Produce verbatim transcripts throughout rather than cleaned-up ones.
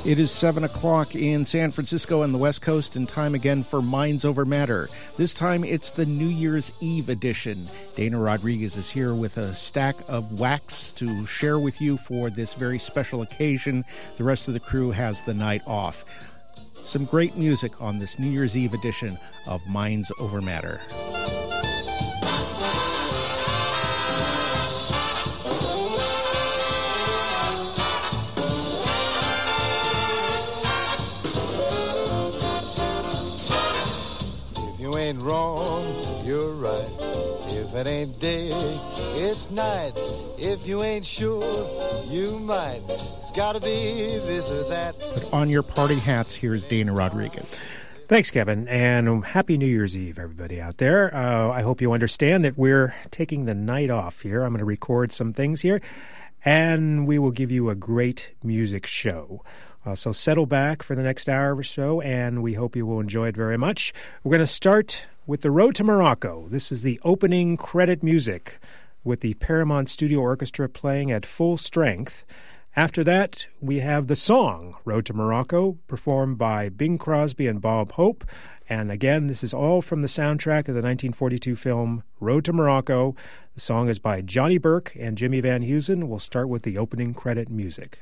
It is seven o'clock in San Francisco and the West Coast, and time again for Minds Over Matter. This time it's the New Year's Eve edition. Dana Rodriguez is here with a stack of wax to share with you for this very special occasion. The rest of the crew has the night off. Some great music on this New Year's Eve edition of Minds Over Matter. Ain't wrong, you're right. If it ain't day, it's night. If you ain't sure, you might. It's gotta be this or that. Put on your party hats. Here's Dana Rodriguez. Thanks, Kevin, and Happy New Year's Eve, everybody out there. Uh, I hope you understand that we're taking the night off here. I'm going to record some things here, and we will give you a great music show. Uh, so settle back for the next hour or so, and we hope you will enjoy it very much. We're going to start with The Road to Morocco. This is the opening credit music with the Paramount Studio Orchestra playing at full strength. After that, we have the song Road to Morocco, performed by Bing Crosby and Bob Hope. And again, this is all from the soundtrack of the nineteen forty-two film Road to Morocco. The song is by Johnny Burke and Jimmy Van Heusen. We'll start with the opening credit music.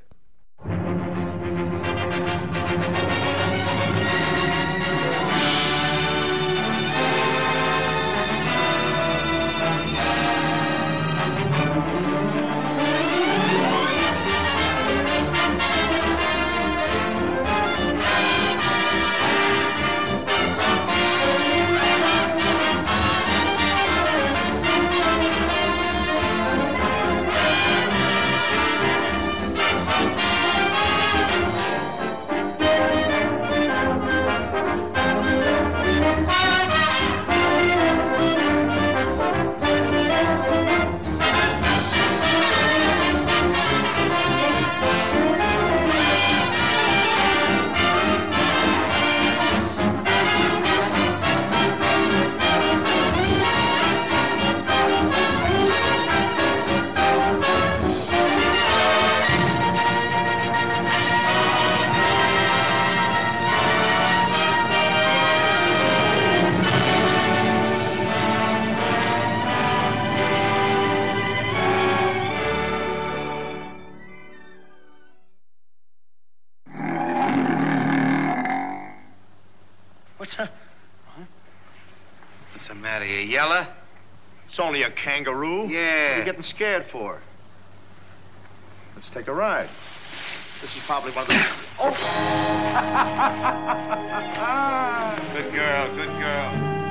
Yella? It's only a kangaroo. Yeah. What are you getting scared for? Let's take a ride. This is probably one of the... Oh! Good girl, good girl.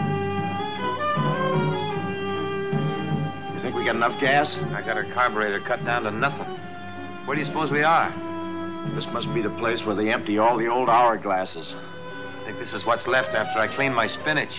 You think we got enough gas? I got her carburetor cut down to nothing. Where do you suppose we are? This must be the place where they empty all the old hourglasses. I think this is what's left after I clean my spinach.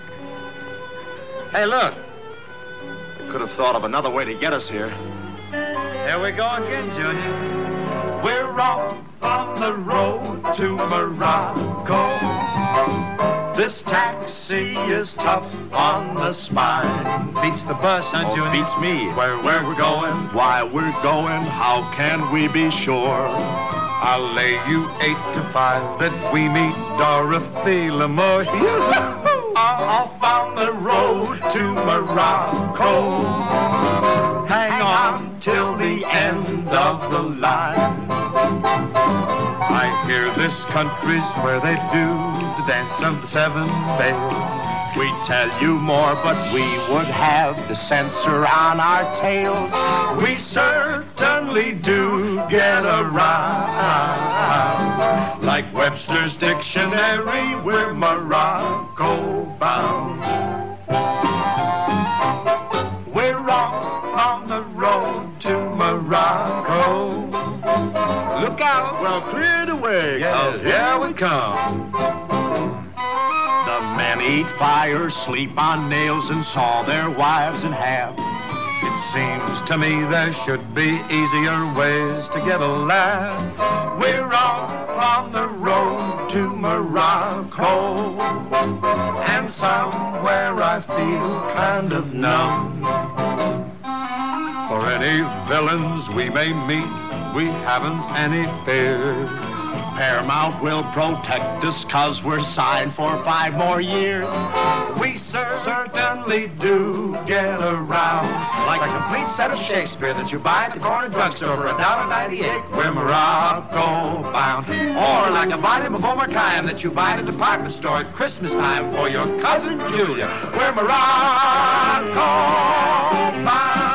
Hey, look. They could have thought of another way to get us here. Here we go again, Junior. We're off on the road to Morocco. This taxi is tough on the spine. Beats the bus, huh, Oh, Junior? beats me. Where we're going, why we're going, how can we be sure? I'll lay you eight to five that we meet Dorothy Lamour. Off on the road to Morocco. Hang on till the end of the line. I hear this country's where they do the dance of the seven veils. We'd tell you more, but we would have the censor on our tails. We certainly do get around. Like Webster's dictionary, we're Morocco bound. We're off on the road to Morocco. Look out! Well, clear the way, Yes. here we come. The men eat fire, sleep on nails, and saw their wives in half. It seems to me there should be easier ways to get a laugh. We're off on the road to Morocco, and somewhere I feel kind of numb. For any villains we may meet, we haven't any fear. Paramount will protect us, 'cause we're signed for five more years. We cer- certainly do get around. Like a complete set of Shakespeare that you buy at the corner drugstore for a dollar ninety-eight. We're Morocco bound. Or like a volume of Omar Khayyam that you buy at a department store at Christmas time for your cousin Julia. We're Morocco bound.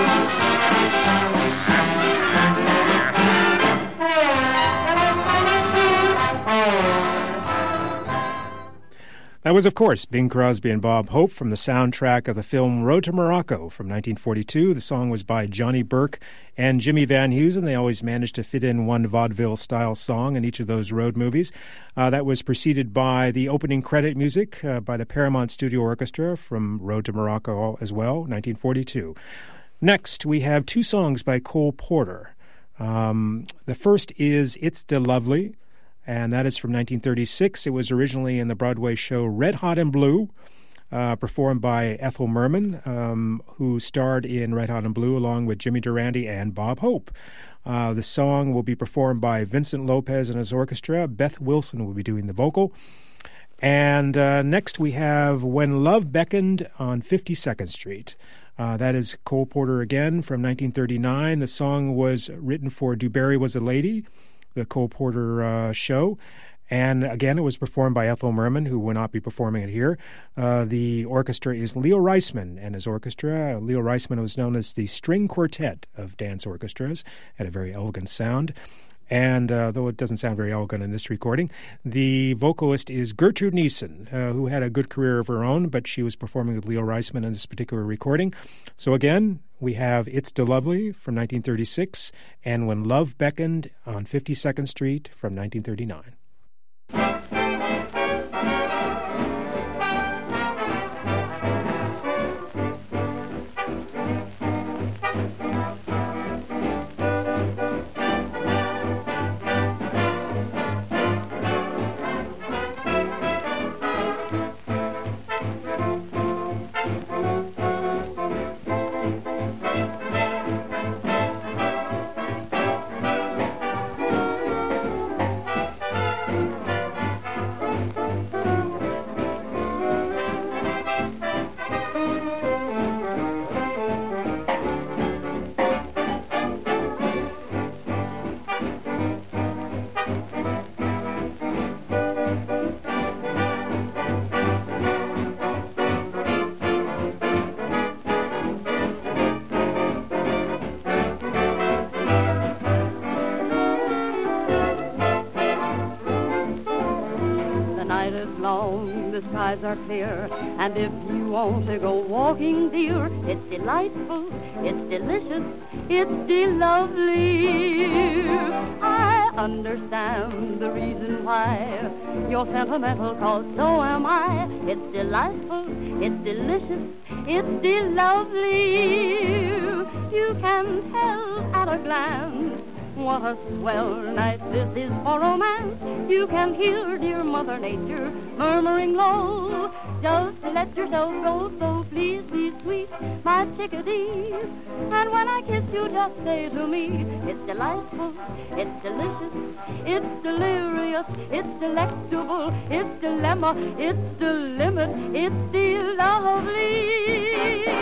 That was, of course, Bing Crosby and Bob Hope from the soundtrack of the film Road to Morocco from nineteen forty-two. The song was by Johnny Burke and Jimmy Van Heusen. They always managed to fit in one vaudeville-style song in each of those road movies. Uh, that was preceded by the opening credit music uh, by the Paramount Studio Orchestra from Road to Morocco as well, nineteen forty-two. Next, we have two songs by Cole Porter. Um, the first is It's the Lovely, and that is from nineteen thirty-six. It was originally in the Broadway show Red Hot and Blue, uh, performed by Ethel Merman, um, who starred in Red Hot and Blue along with Jimmy Durante and Bob Hope. Uh, the song will be performed by Vincent Lopez and his orchestra. Beth Wilson will be doing the vocal. And uh, next we have When Love Beckoned on fifty-second Street. Uh, that is Cole Porter again from nineteen thirty-nine. The song was written for DuBarry Was a Lady, the Cole Porter uh, show. And again, it was performed by Ethel Merman, who will not be performing it here. Uh, the orchestra is Leo Reisman and his orchestra. Leo Reisman was known as the string quartet of dance orchestras, had a very elegant sound. And uh, though it doesn't sound very elegant in this recording, the vocalist is Gertrude Nielsen, uh, who had a good career of her own, but she was performing with Leo Reisman in this particular recording. So again, we have It's the Lovely from nineteen thirty-six and When Love Beckoned on fifty-second Street from nineteen thirty-nine. Are clear, and if you want to go walking, dear, it's delightful, it's delicious, it's de-lovely. I understand the reason why you're sentimental, 'cause so am I. It's delightful, it's delicious, it's de-lovely. You can tell at a glance what a swell night this is for romance. You can hear dear Mother Nature murmuring low. Just let yourself go, so please be sweet, my chickadee. And when I kiss you, just say to me, it's delightful, it's delicious, it's delirious, it's delectable, it's dilemma, it's the limit, it's de-lovely.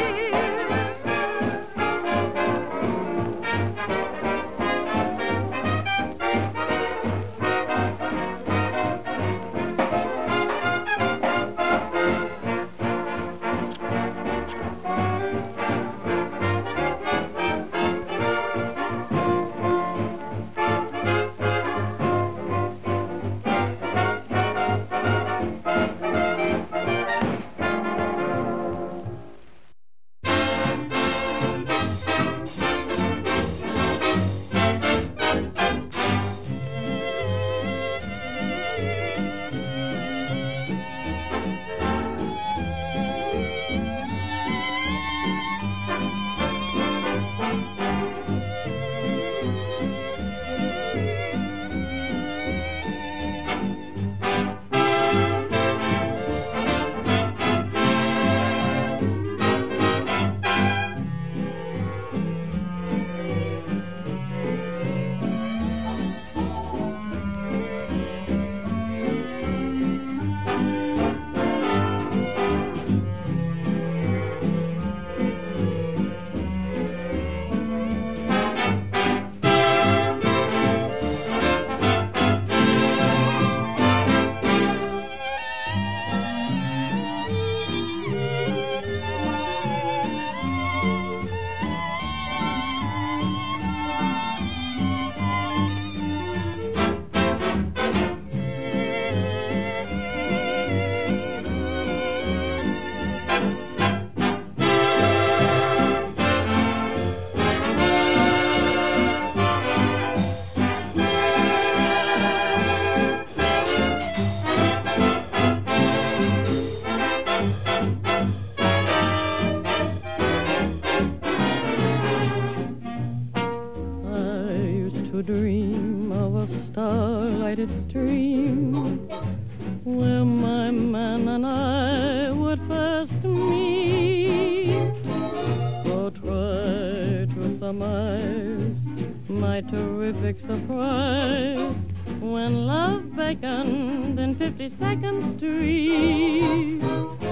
dream of a starlighted stream where my man and I would first meet. So try to surmise my terrific surprise when love beckoned in fifty-second Street.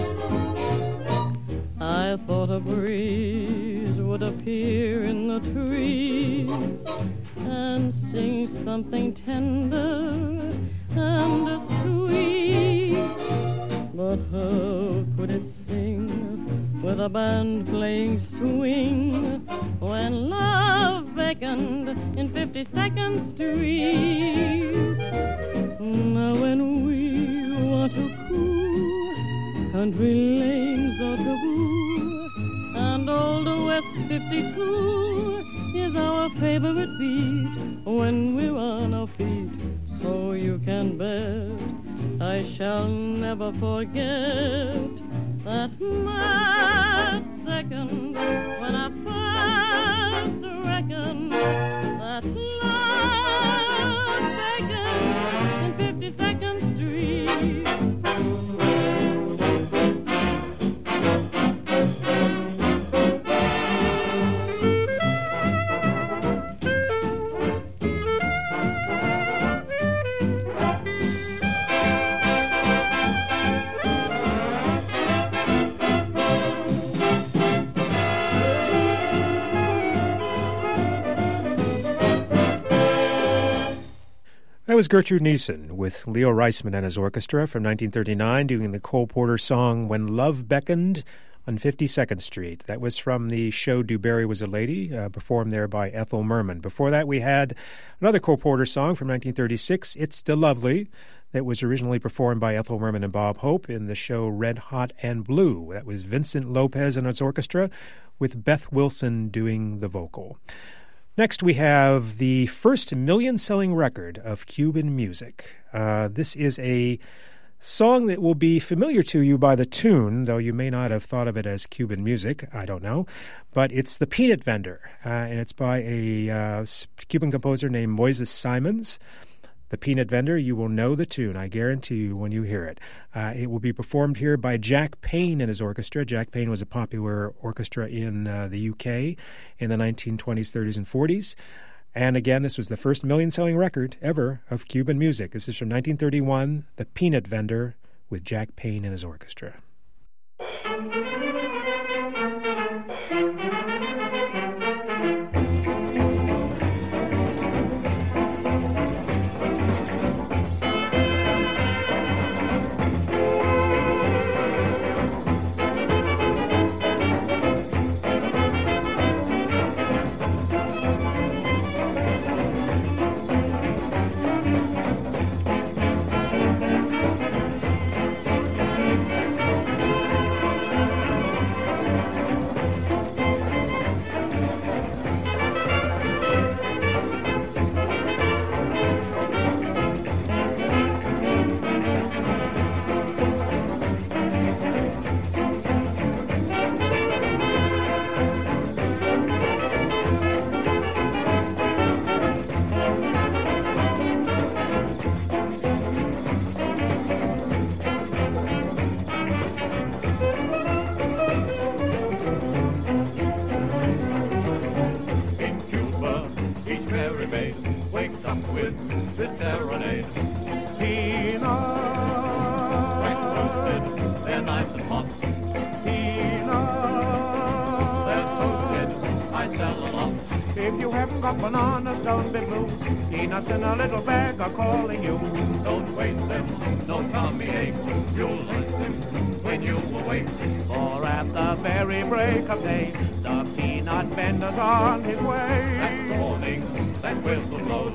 I thought a breeze would appear in the trees and sing something tender and sweet. But how could it sing with a band playing swing when love beckoned in fifty-second Street? Now when we want to cool, country lanes are taboo, and old West fifty-two is our favorite beat when we're on our feet. So you can bet I shall never forget that mad second when I first reckoned that love beckoned in fifty-second Street. That was Gertrude Nielsen with Leo Reisman and his orchestra from nineteen thirty-nine doing the Cole Porter song When Love Beckoned on fifty-second Street. That was from the show Du Barry Was a Lady, uh, performed there by Ethel Merman. Before that, we had another Cole Porter song from nineteen thirty-six, It's Still Lovely, that was originally performed by Ethel Merman and Bob Hope in the show Red Hot and Blue. That was Vincent Lopez and his orchestra with Beth Wilson doing the vocal. Next, we have the first million-selling record of Cuban music. Uh, this is a song that will be familiar to you by the tune, though you may not have thought of it as Cuban music. I don't know. But it's The Peanut Vendor, uh, and it's by a uh, Cuban composer named Moises Simons. The Peanut Vendor, you will know the tune, I guarantee you, when you hear it. Uh, it will be performed here by Jack Payne and his orchestra. Jack Payne was a popular orchestra in uh, the U K in the nineteen twenties, thirties, and forties. And again, this was the first million-selling record ever of Cuban music. This is from nineteen thirty-one, The Peanut Vendor with Jack Payne and his orchestra. Bananas, don't be blue. Peanuts in a little bag are calling you. Don't waste them, no tummy ache. You'll like them when you awake. For at the very break of day, the peanut vendor's on his way. That's the morning that whistle blows.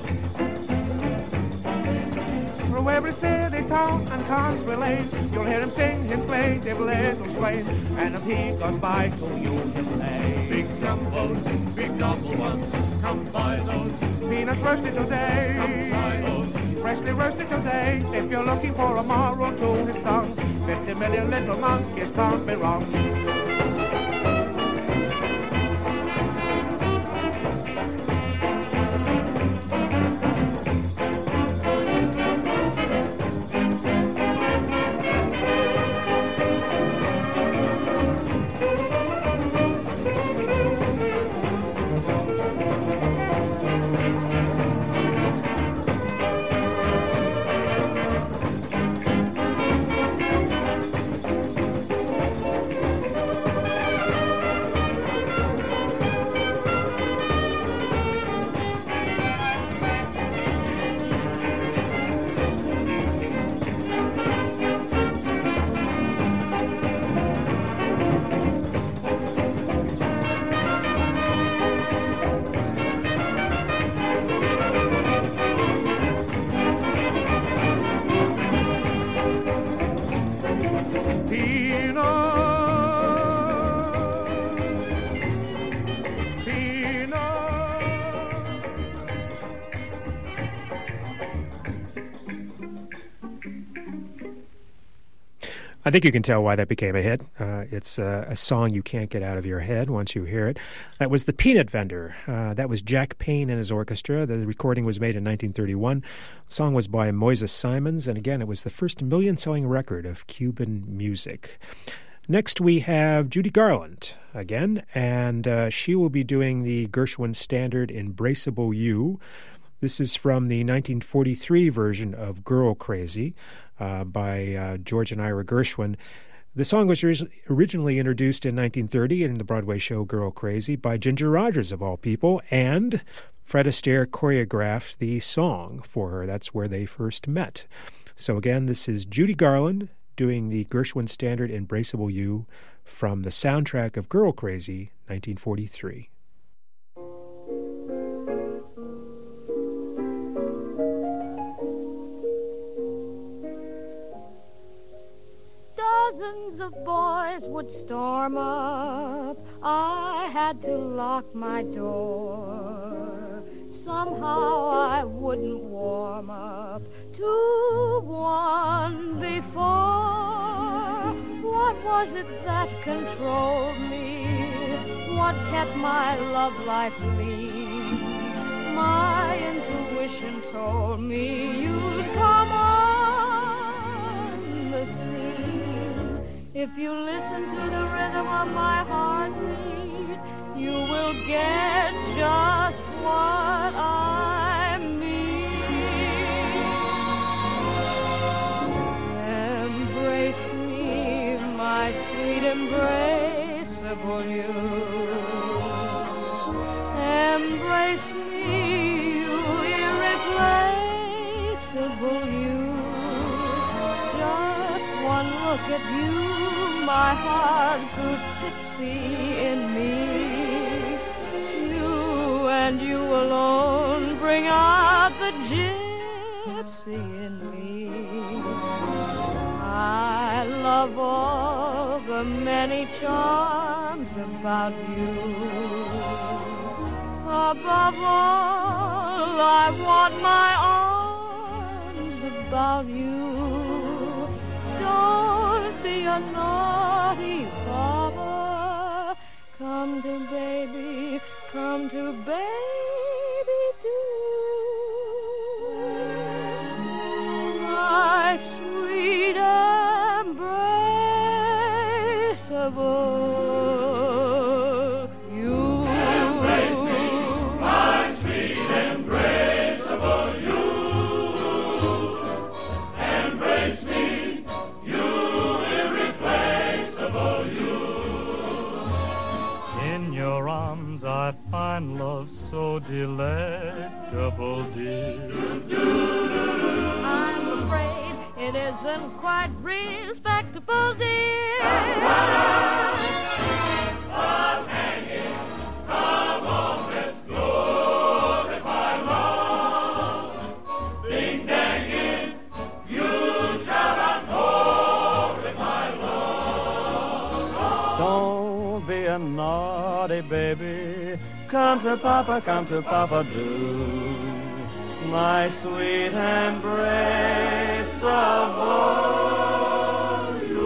Through every city, town, and country lane, you'll hear him sing his plaintive little strain. And if he goes by to you, he'll say, big jumbos, big double ones, come buy those. Peanuts roasted today, come try those. Freshly roasted today. If you're looking for a moral to his song, fifty million little monkeys can't be wrong. I think you can tell why that became a hit. Uh, it's uh, a song you can't get out of your head once you hear it. That was The Peanut Vendor. Uh, that was Jack Payne and his orchestra. The recording was made in nineteen thirty-one. The song was by Moises Simons, and again, it was the first million-selling record of Cuban music. Next, we have Judy Garland again, and uh, she will be doing the Gershwin standard Embraceable You. This is from the nineteen forty-three version of Girl Crazy uh, by uh, George and Ira Gershwin. The song was originally introduced in nineteen thirty in the Broadway show Girl Crazy by Ginger Rogers, of all people, and Fred Astaire choreographed the song for her. That's where they first met. So again, this is Judy Garland doing the Gershwin standard Embraceable You from the soundtrack of Girl Crazy, nineteen forty-three. Dozens of boys would storm up. I had to lock my door. Somehow I wouldn't warm up to one before. What was it that controlled me? What kept my love life lean? My intuition told me you'd come on the scene. If you listen to the rhythm of my heartbeat, you will get just what I mean. Embrace me, my sweet embraceable you. Embrace me, you irreplaceable you. Just one look at you, my heart grew tipsy in me. You and you alone bring out the gypsy in me. I love all the many charms about you. Above all, I want my arms about you. Don't be a naughty papa. Come to baby, come to baby do. My sweet embraceable you. Embrace me, my sweet embraceable you. Embrace me, you irreplaceable you. In your arms I find love so delectable, dear. I'm afraid it isn't quite respectable, dear. But hanging, come on, let's glorify love. Ding danging, you shall not glorify love. Don't be a naughty baby. Come to Papa, come to Papa, do. My sweet embraceable you.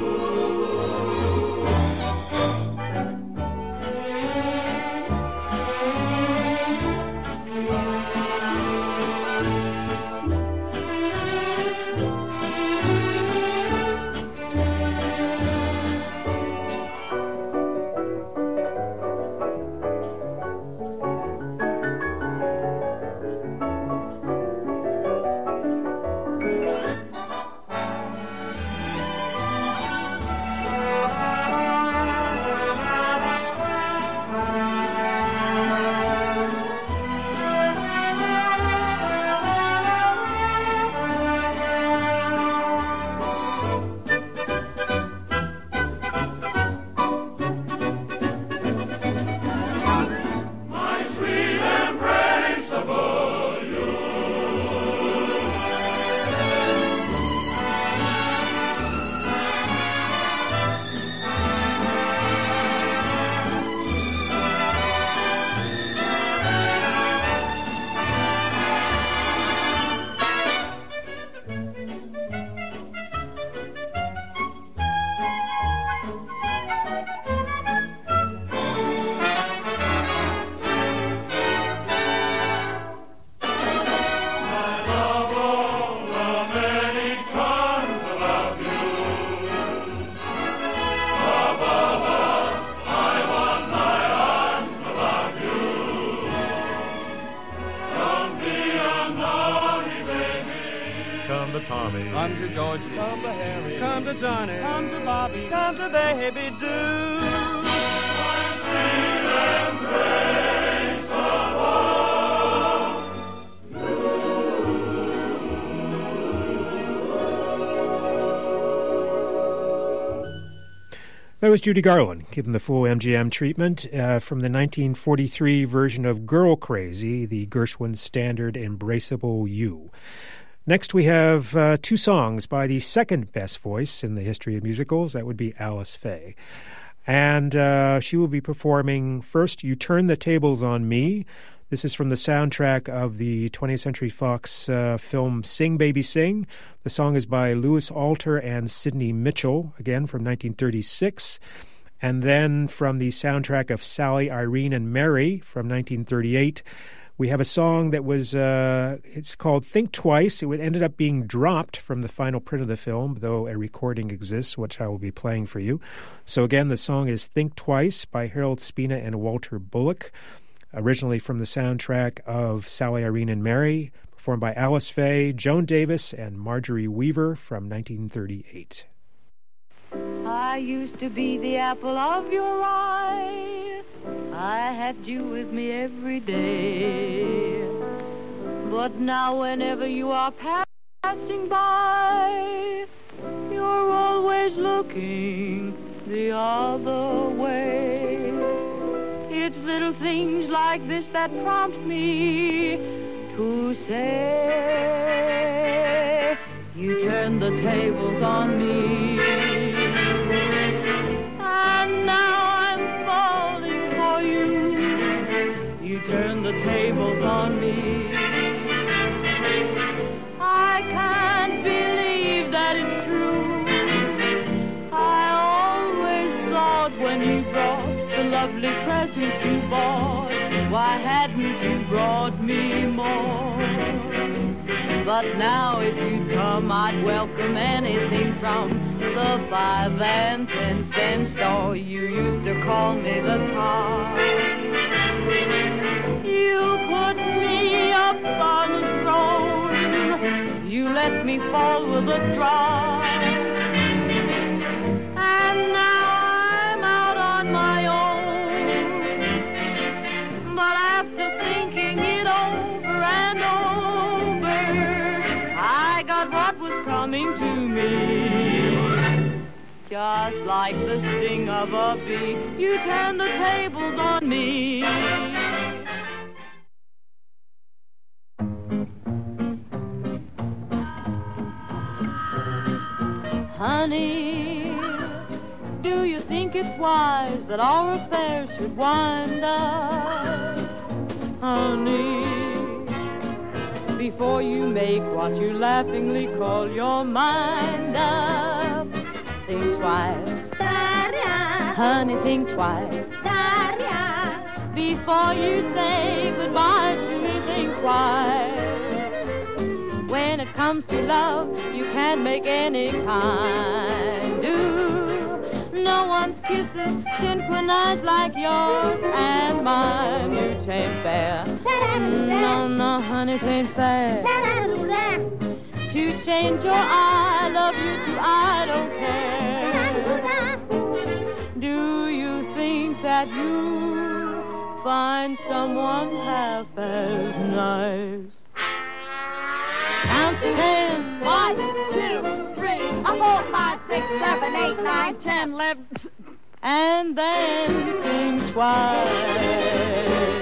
come to Tommy. Come to Georgie. Come to Harry. Come to Johnny. Come to Bobby. Come to Baby Do. That was Judy Garland, giving the full M G M treatment uh, from the nineteen forty-three version of Girl Crazy, the Gershwin standard Embraceable You. Next, we have uh, two songs by the second best voice in the history of musicals. That would be Alice Faye. And uh, she will be performing first, You Turn the Tables on Me. This is from the soundtrack of the twentieth Century Fox uh, film Sing Baby Sing. The song is by Louis Alter and Sidney Mitchell, again from nineteen thirty-six. And then from the soundtrack of Sally, Irene, and Mary from nineteen thirty-eight, we have a song that was, uh, it's called Think Twice. It ended up being dropped from the final print of the film, though a recording exists, which I will be playing for you. So again, the song is Think Twice by Harold Spina and Walter Bullock, originally from the soundtrack of Sally, Irene, and Mary, performed by Alice Faye, Joan Davis, and Marjorie Weaver from nineteen thirty-eight. I used to be the apple of your eye. I had you with me every day. But now whenever you are passing by, you're always looking the other way. It's little things like this that prompt me to say, you turn the tables on me. And now I'm falling for you. You turn the tables on me. I can't believe that it's true. I always thought when you brought the lovely presents you bought, why hadn't you brought me more? But now if you'd come, I'd welcome anything from the five and ten cent store. You used to call me the tar. You put me up on a throne. You let me fall with a draw. And now I'm out on my own. But after thinking it over and over, I got what was coming to me. Just like the sting of a bee, you turned the tables on me. Honey, do you think it's wise that our affairs should wind up? Honey, before you make what you laughingly call your mind up, think twice. Honey, think twice. Before you say goodbye to me, think twice. When it comes to love, you can't make any kind do. No one's kisses synchronized like yours and mine. You tain't fair. No, no, honey, tain't fair. To change your I love you to I don't care. Do you think that you find someone half as nice? Count to ten. One, two, three, a four, five, six, seven, eight, nine, ten, eleven. And then think twice.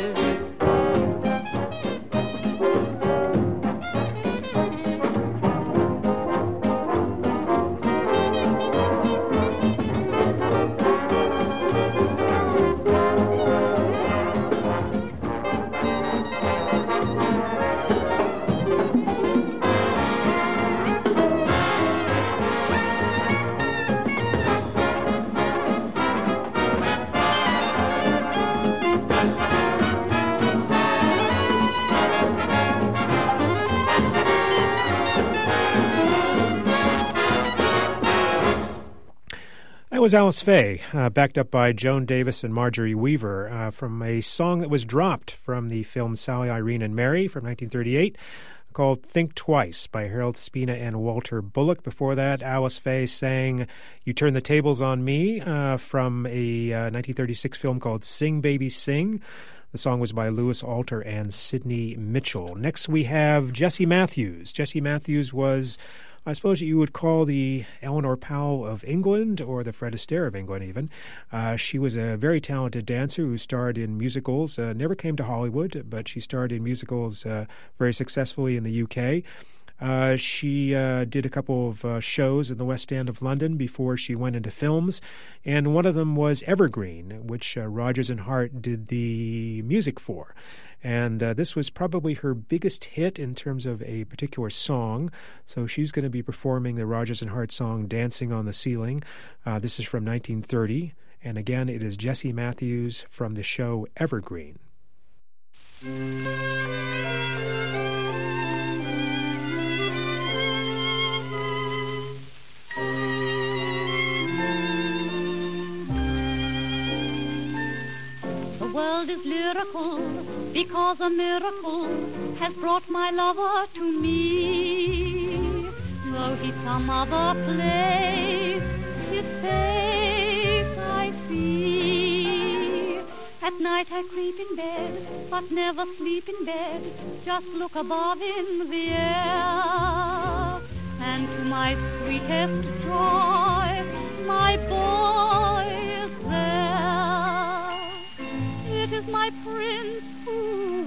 That was Alice Faye, uh, backed up by Joan Davis and Marjorie Weaver, uh, from a song that was dropped from the film Sally, Irene, and Mary from nineteen thirty-eight, called Think Twice by Harold Spina and Walter Bullock. Before that, Alice Faye sang You Turn the Tables on Me uh, from a uh, nineteen thirty-six film called Sing Baby Sing. The song was by Louis Alter and Sidney Mitchell. Next we have Jessie Matthews. Jessie Matthews was, I suppose you would call the Eleanor Powell of England, or the Fred Astaire of England even. Uh, she was a very talented dancer who starred in musicals, uh, never came to Hollywood, but she starred in musicals uh, very successfully in the U K. Uh, she uh, did a couple of uh, shows in the West End of London before she went into films, and one of them was Evergreen, which uh, Rodgers and Hart did the music for. And uh, this was probably her biggest hit in terms of a particular song. So she's going to be performing the Rodgers and Hart song Dancing on the Ceiling. Uh, this is from nineteen thirty. And again, it is Jessie Matthews from the show Evergreen. The world is lyrical because a miracle has brought my lover to me. Though he's some other place, his face I see. At night I creep in bed, but never sleep in bed. Just look above in the air, and to my sweetest joy, my boy is there. It is my prince who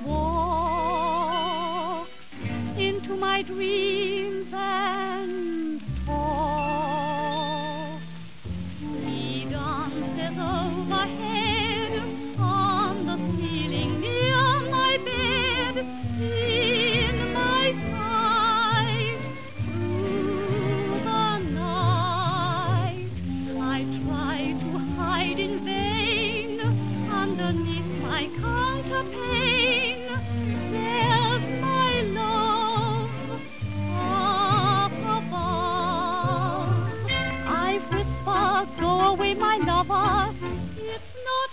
walks into my dreams and talks. He dances overhead on the ceiling near my bed, in my sight through the night. I try to hide in vain underneath my counterpane. There's my love up above. I whisper, go away, my lover, it's not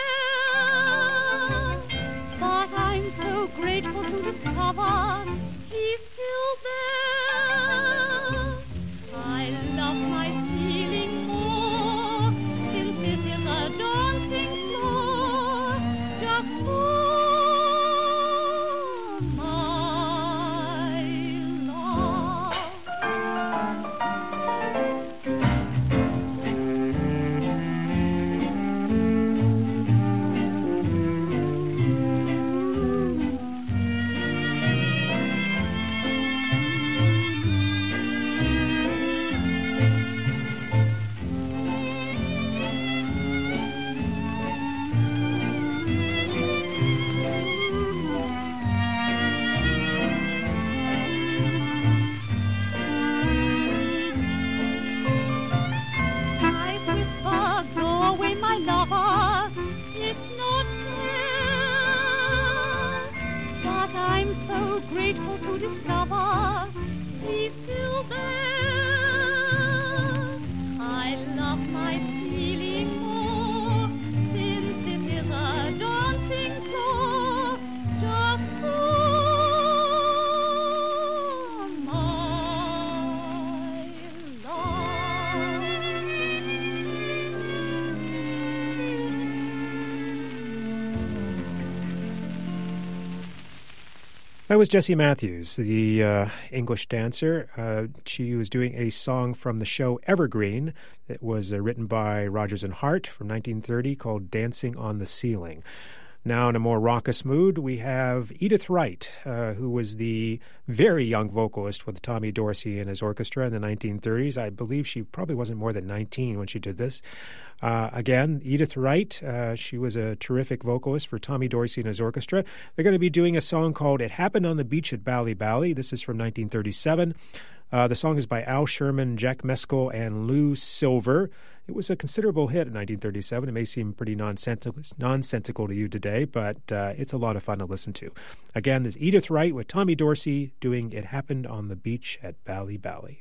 fair. But I'm so grateful to discover he's still there. I love my feeling more, since it is a dancing floor just for my love. I whisper, go away, my lover, it's not fair. But I'm so grateful to discover he's still there. I love my feeling more, since it is a dancing floor just for my love. That was Jessie Matthews, the uh, English dancer. Uh, she was doing a song from the show Evergreen that was uh, written by Rodgers and Hart from nineteen thirty called Dancing on the Ceiling. Now, in a more raucous mood, we have Edith Wright, uh, who was the very young vocalist with Tommy Dorsey and his orchestra in the nineteen thirties. I believe she probably wasn't more than nineteen when she did this. Uh, again, Edith Wright, uh, she was a terrific vocalist for Tommy Dorsey and his orchestra. They're going to be doing a song called It Happened on the Beach at Bally Bally. This is from nineteen thirty-seven. Uh, the song is by Al Sherman, Jack Mescal, and Lou Silver. It was a considerable hit in nineteen thirty-seven. It may seem pretty nonsensical, nonsensical to you today, but uh, it's a lot of fun to listen to. Again, this is Edith Wright with Tommy Dorsey doing It Happened on the Beach at Bally Bally.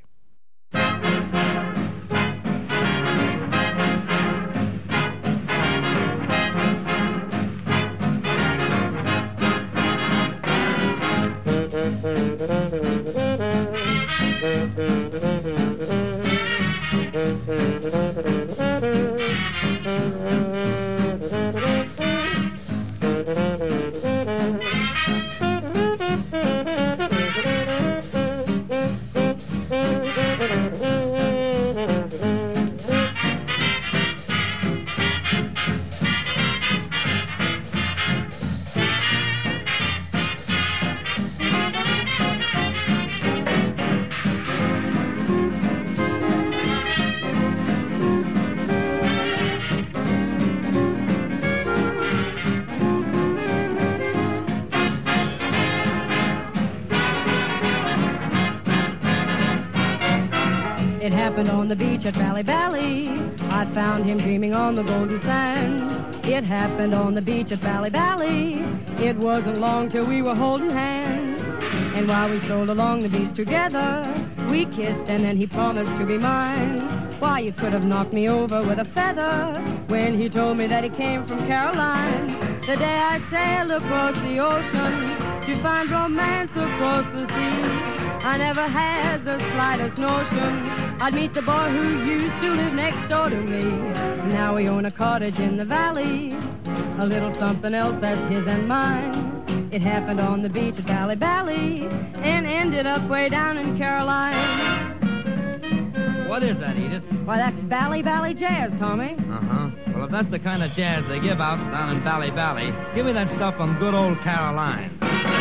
It happened on the beach at Valley Valley. I found him dreaming on the golden sand. It happened on the beach at Valley Valley. It wasn't long till we were holding hands. And while we strolled along the beach together, we kissed and then he promised to be mine. Why, you could have knocked me over with a feather when he told me that he came from Caroline. The day I sailed across the ocean to find romance across the sea, I never had the slightest notion I'd meet the boy who used to live next door to me. Now we own a cottage in the valley, a little something else that's his and mine. It happened on the beach at Valley Valley and ended up way down in Caroline. What is that, Edith? Why, that's Valley Valley Jazz, Tommy. Uh-huh. Well, if that's the kind of jazz they give out down in Valley Valley, give me that stuff from good old Caroline.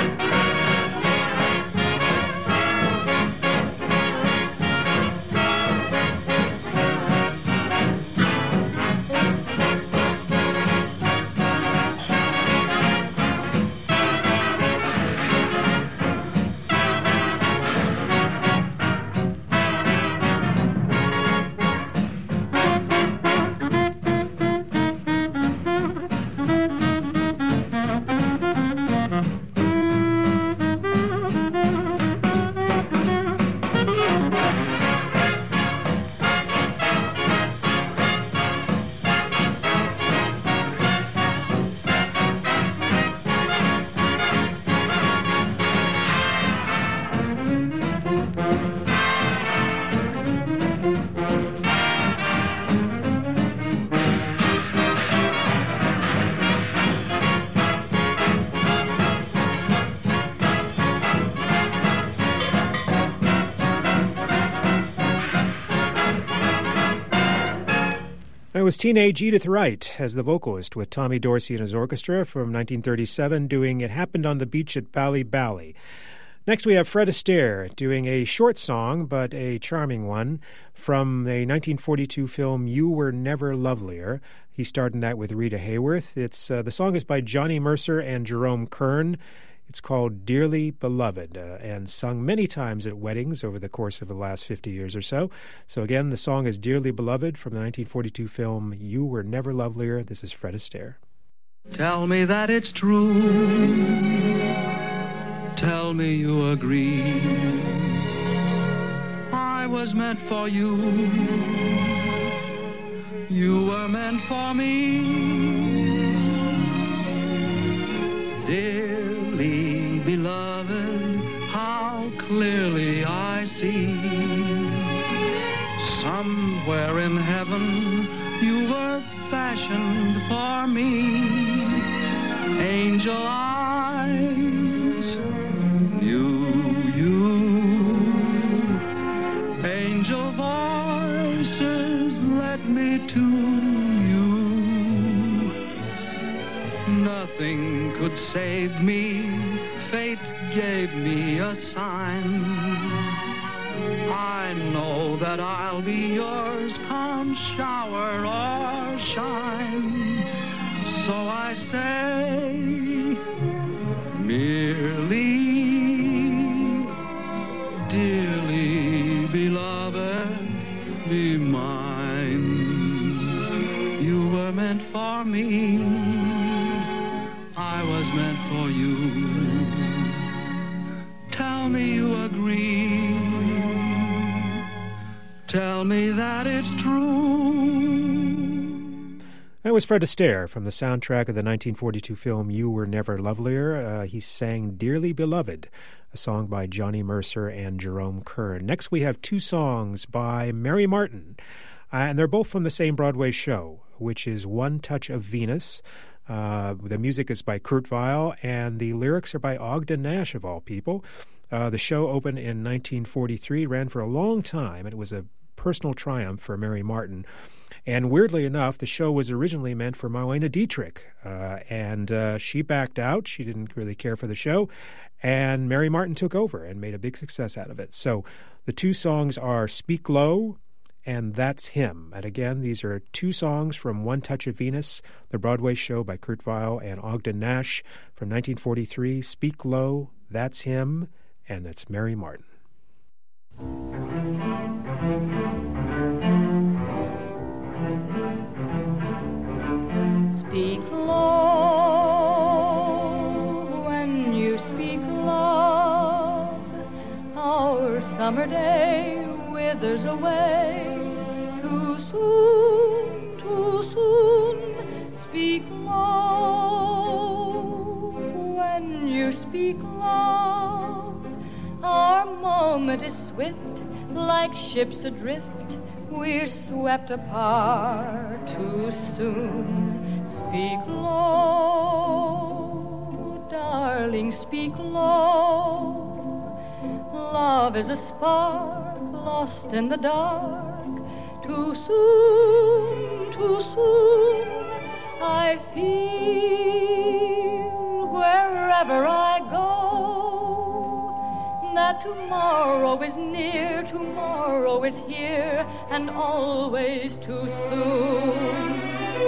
That was teenage Edith Wright as the vocalist with Tommy Dorsey and his orchestra from nineteen thirty-seven doing It Happened on the Beach at Valley Valley. Next we have Fred Astaire doing a short song, but a charming one, from the nineteen forty-two film You Were Never Lovelier. He starred in that with Rita Hayworth. It's uh, the song is by Johnny Mercer and Jerome Kern. It's called Dearly Beloved, uh, and sung many times at weddings over the course of the last fifty years or so. So again, the song is Dearly Beloved from the nineteen forty-two film You Were Never Lovelier. This is Fred Astaire. Tell me that it's true. Tell me you agree. I was meant for you. You were meant for me. Dearly beloved, how clearly I see. Somewhere in heaven you were fashioned for me. Angel eyes knew you. Angel voices led me to you. Nothing could save me. Fate gave me a sign. I know that I'll be yours, come shower or shine. So I say, merely, dearly beloved, be mine. You were meant for me. I was meant for you. Tell me you agree. Tell me that it's true. That was Fred Astaire from the soundtrack of the nineteen forty-two film You Were Never Lovelier. Uh, he sang Dearly Beloved, a song by Johnny Mercer and Jerome Kern. Next, we have two songs by Mary Martin, uh, and they're both from the same Broadway show, which is One Touch of Venus. Uh, the music is by Kurt Weill, and the lyrics are by Ogden Nash, of all people. Uh, the show opened in nineteen forty-three, ran for a long time, and it was a personal triumph for Mary Martin. And weirdly enough, the show was originally meant for Marlene Dietrich, uh, and uh, she backed out. She didn't really care for the show, and Mary Martin took over and made a big success out of it. So the two songs are Speak Low and That's Him. And again, these are two songs from One Touch of Venus, the Broadway show by Kurt Weill and Ogden Nash from nineteen forty-three. Speak Low, That's Him, and it's Mary Martin. Speak low when you speak love. Our summer day withers away. Too soon, too soon. Speak low when you speak love. Our moment is swift, like ships adrift. We're swept apart too soon. Speak low, darling, speak low. Love is a spark lost in the dark. Too soon, too soon. I feel wherever I go that tomorrow is near, tomorrow is here, and always too soon.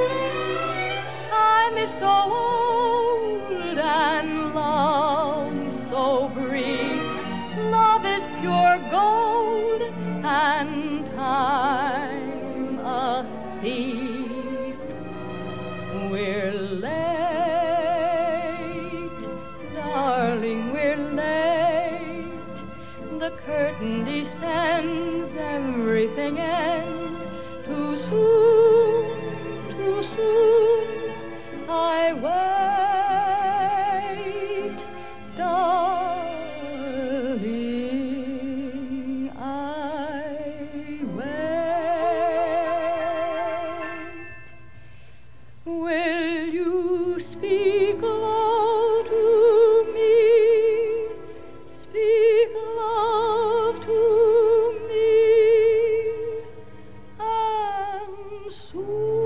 Time is so old and long, so brief. Love is pure gold and time a thief. We're late, darling, we're late. The curtain descends, everything ends. Too soon, too soon. I wait, darling, I wait. Will you speak low to me, speak love to me, and soon.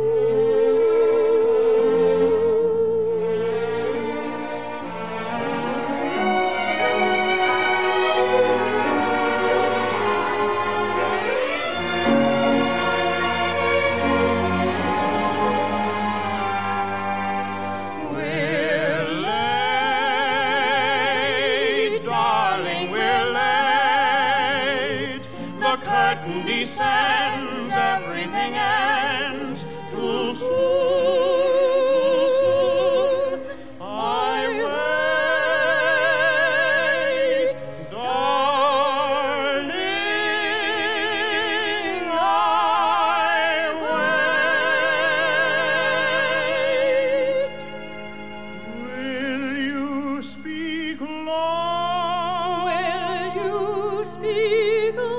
Descends, everything ends. Too soon, too soon. I wait, darling, I wait. Will you speak low? Will you speak low?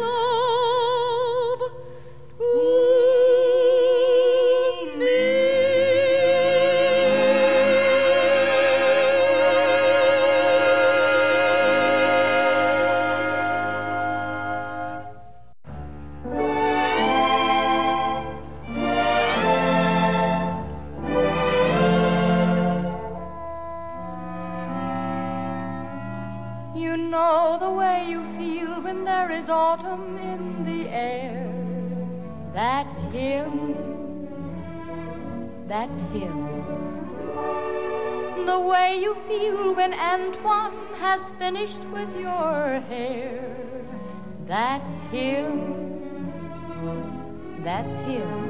You know the way you feel when there is autumn in the air. That's him, that's him. The way you feel when Antoine has finished with your hair. That's him, that's him.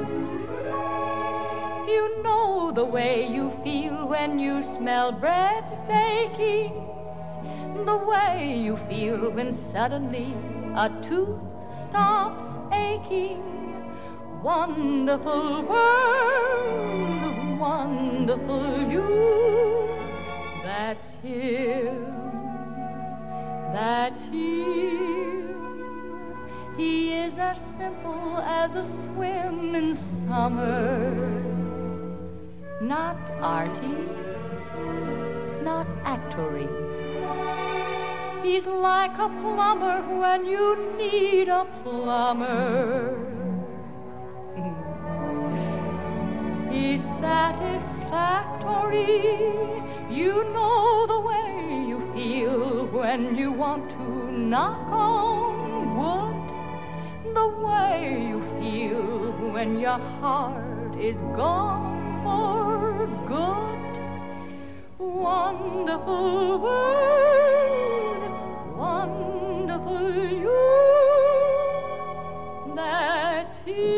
You know the way you feel when you smell bread baking. The way you feel when suddenly a tooth stops aching. Wonderful world, wonderful you. That's him, that's him. He is as simple as a swim in summer. Not arty, not actory. He's like a plumber when you need a plumber. He's satisfactory. You know the way you feel when you want to knock on wood. The way you feel when your heart is gone for good. Wonderful world, wonderful you. That's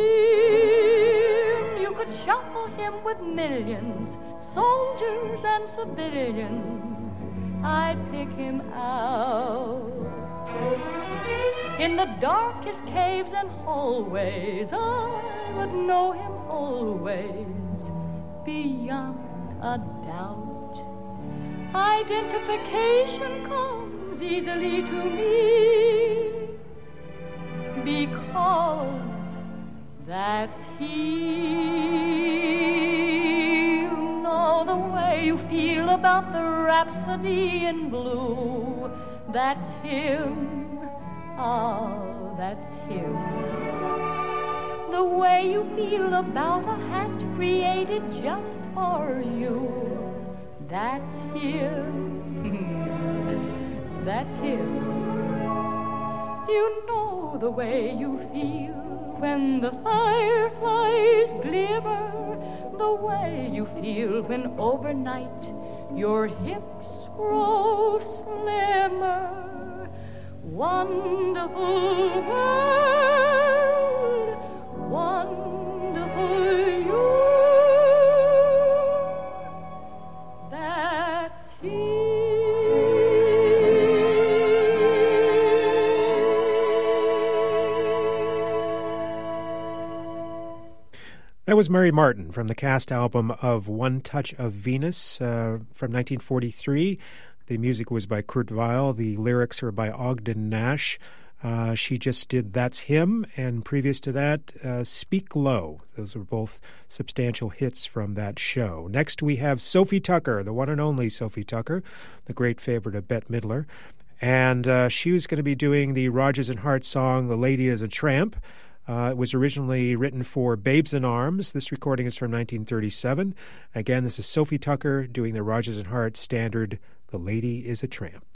him. You could shuffle him with millions, soldiers and civilians. I'd pick him out. In the darkest caves and hallways, I would know him always, beyond a doubt. Identification comes easily to me, because that's he. You know the way you feel about the Rhapsody in Blue. That's him. Oh, that's him. The way you feel about a hat created just for you. That's him. That's him. You know the way you feel when the fireflies glimmer. The way you feel when overnight your hips grow slimmer. Wonderful world, wonderful you. That's he. That was Mary Martin from the cast album of One Touch of Venus uh, from nineteen forty-three. The music was by Kurt Weill. The lyrics are by Ogden Nash. Uh, she just did That's Him, and previous to that, uh, Speak Low. Those were both substantial hits from that show. Next, we have Sophie Tucker, the one and only Sophie Tucker, the great favorite of Bette Midler. And uh, she was going to be doing the Rodgers and Hart song, The Lady is a Tramp. Uh, it was originally written for Babes in Arms. This recording is from nineteen thirty-seven. Again, this is Sophie Tucker doing the Rodgers and Hart standard, The Lady is a Tramp.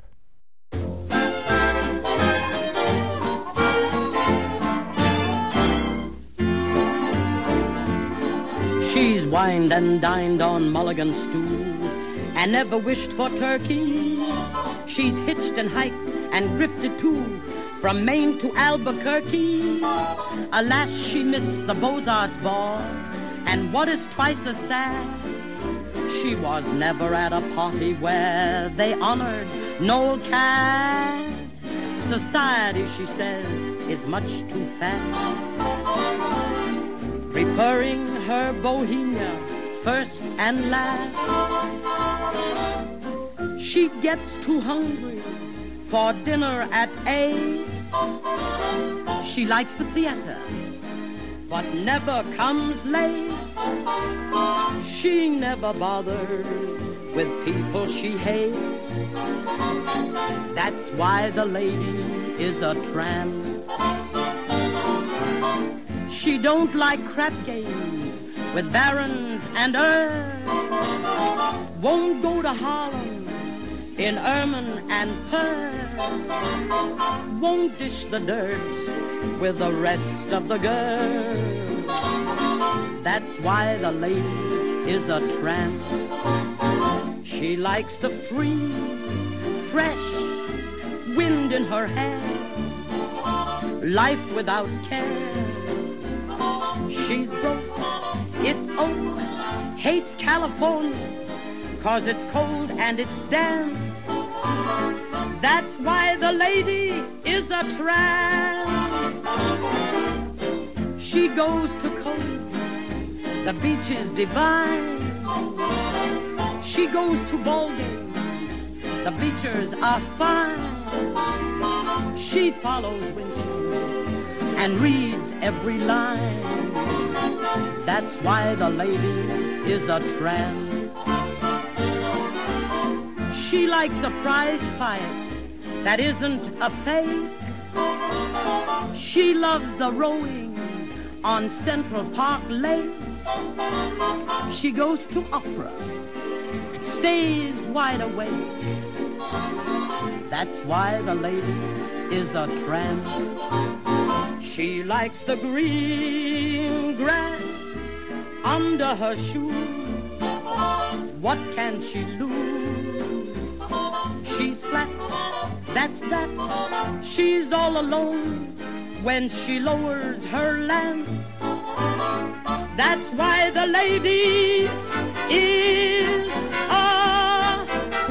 She's wined and dined on mulligan stew and never wished for turkey. She's hitched and hiked and drifted too from Maine to Albuquerque. Alas, she missed the Beaux-Arts ball, and what is twice as sad, she was never at a party where they honored Noel Cad. Society, she says, is much too fast, preferring her bohemia first and last. She gets too hungry for dinner at eight. She likes the theater, but never comes late. She never bothers with people she hates. That's why the lady is a tramp. She don't like crap games with barons and earls. Won't go to Harlem in ermine and pearl. Won't dish the dirt with the rest of the girls. That's why the lady is a tramp. She likes the free, fresh wind in her hair, life without care. She's broke, it's old, hates California, 'cause it's cold and it's damp. That's why the lady is a tramp. She goes to Cody, the beach is divine. She goes to ball games, the bleachers are fine. She follows Winchell and reads every line. That's why the lady is a tramp. She likes a prize fight that isn't a fake. She loves the rowing on Central Park Lake. She goes to opera, stays wide awake. That's why the lady is a tramp. She likes the green grass under her shoes. What can she lose? She's flat, that's that. She's all alone when she lowers her lamp. That's why the lady is a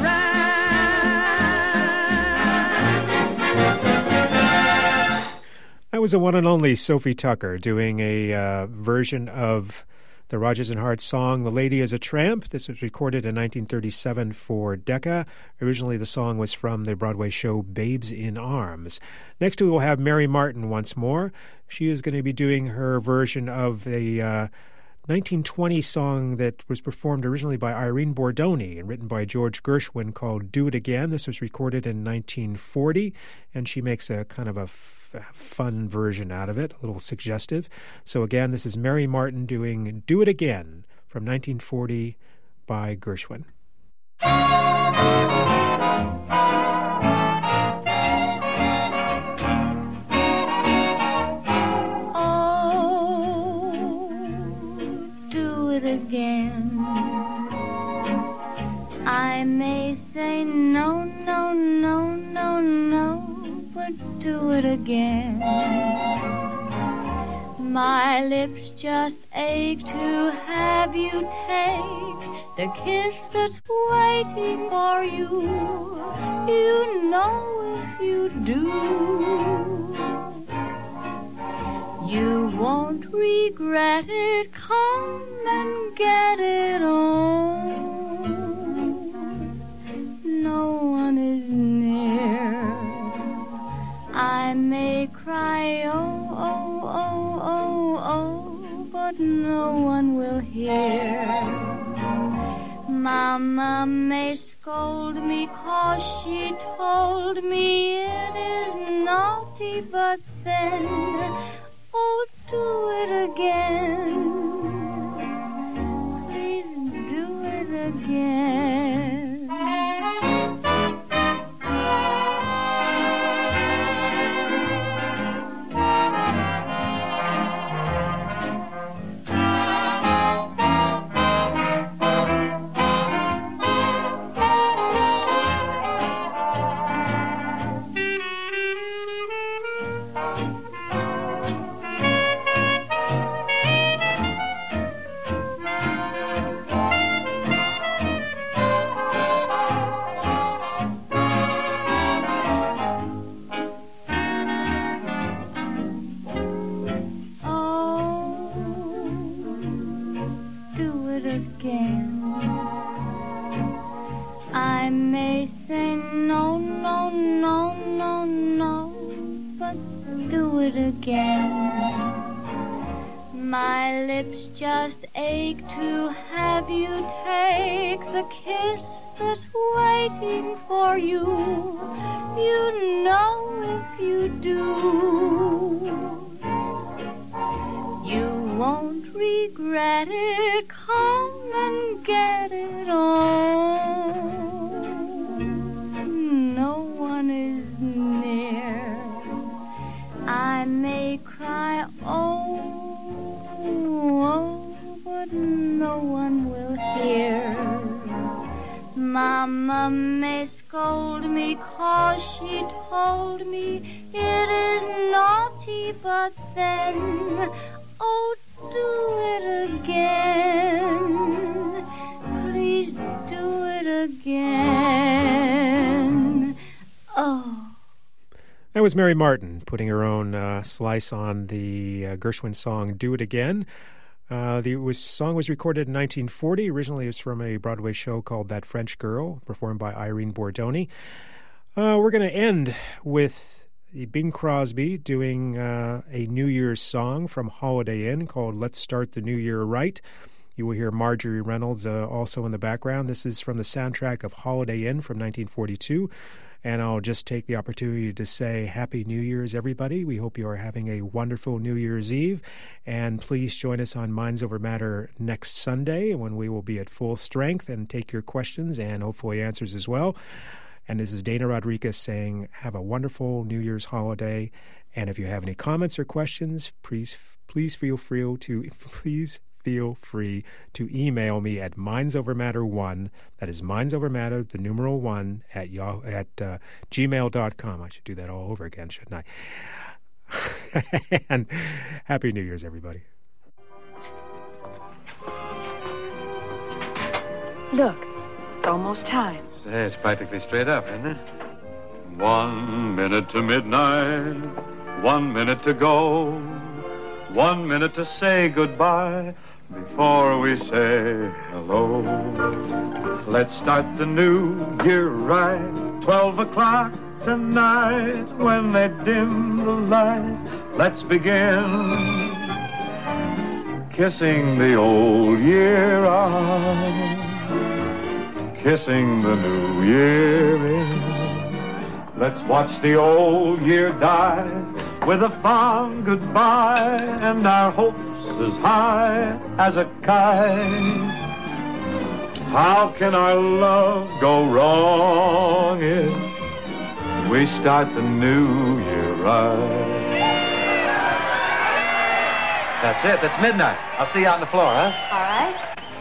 That was the one and only Sophie Tucker doing a uh, version of the Rodgers and Hart song, The Lady is a Tramp. This was recorded in nineteen thirty-seven for Decca. Originally, the song was from the Broadway show Babes in Arms. Next, we will have Mary Martin once more. She is going to be doing her version of a uh, nineteen twenty song that was performed originally by Irene Bordoni and written by George Gershwin called Do It Again. This was recorded in nineteen forty, and she makes a kind of a fun version out of it, a little suggestive. So again, this is Mary Martin doing Do It Again from nineteen forty by Gershwin. Oh, do it again. I may say no, no, no, no, no, but do it again. My lips just ache to have you take the kiss that's waiting for you. You know if you do, you won't regret it. Come and get it on. No one is near. I may cry, oh, oh, oh, oh, oh, but no one will hear. Mama may scold me 'cause she told me it is naughty, but then, oh, do it again. Please do it again. My lips just ache to have you take the kiss that's waiting for you. You know if you do, you won't regret it. Come and get it on. No one is near. I may cry, oh, oh, but no one will hear. Mama may scold me 'cause she told me it is naughty, but then, oh, do it again. Please do it again. Oh. That was Mary Martin putting her own uh, slice on the uh, Gershwin song Do It Again. Uh, the was, song was recorded in nineteen forty. Originally, it was from a Broadway show called That French Girl, performed by Irene Bordoni. Uh, we're going to end with Bing Crosby doing uh, a New Year's song from Holiday Inn called Let's Start the New Year Right. You will hear Marjorie Reynolds uh, also in the background. This is from the soundtrack of Holiday Inn from nineteen forty-two. And I'll just take the opportunity to say Happy New Year's, everybody. We hope you are having a wonderful New Year's Eve. And please join us on Minds Over Matter next Sunday when we will be at full strength and take your questions and hopefully answers as well. And this is Dana Rodriguez saying have a wonderful New Year's holiday. And if you have any comments or questions, please please feel free to please feel free to email me at mindsovermatter one. That is mindsovermatter, the numeral one, at yahoo, at uh, gmail dot com. I should do that all over again, shouldn't I? And Happy New Year's, everybody. Look, it's almost time. Say, it's practically straight up, isn't it? One minute to midnight, one minute to go, one minute to say goodbye before we say hello. Let's start the new year right, twelve o'clock tonight when they dim the light. Let's begin kissing the old year out, kissing the new year in. Let's watch the old year die with a fond goodbye and our hopes as high as a kite. How can our love go wrong if we start the new year right? That's it. That's midnight. I'll see you out on the floor, huh? All right.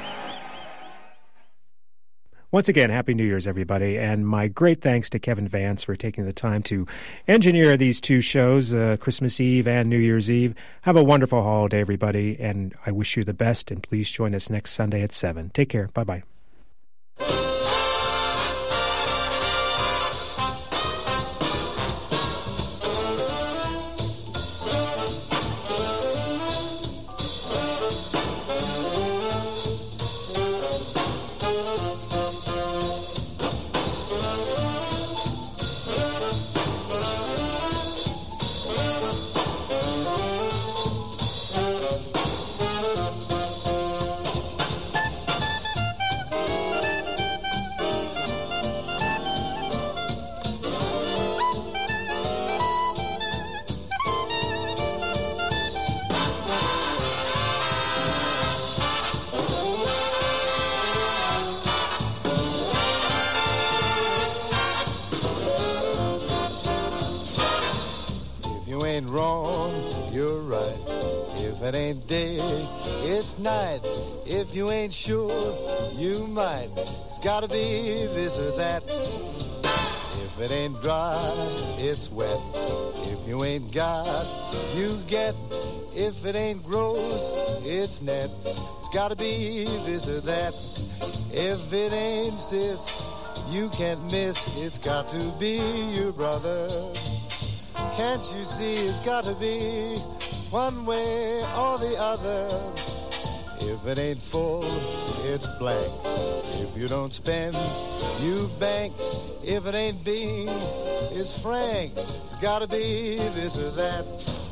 Once again, Happy New Year's, everybody, and my great thanks to Kevin Vance for taking the time to engineer these two shows, uh, Christmas Eve and New Year's Eve. Have a wonderful holiday, everybody, and I wish you the best, and please join us next Sunday at seven. Take care. Bye-bye. If you ain't sure, you might. It's gotta be this or that. If it ain't dry, it's wet. If you ain't got, you get. If it ain't gross, it's net. It's gotta be this or that. If it ain't sis, you can't miss. It's got to be your brother. Can't you see it's gotta be one way or the other? If it ain't full, it's blank. If you don't spend, you bank. If it ain't Bing, it's Frank. It's gotta be this or that.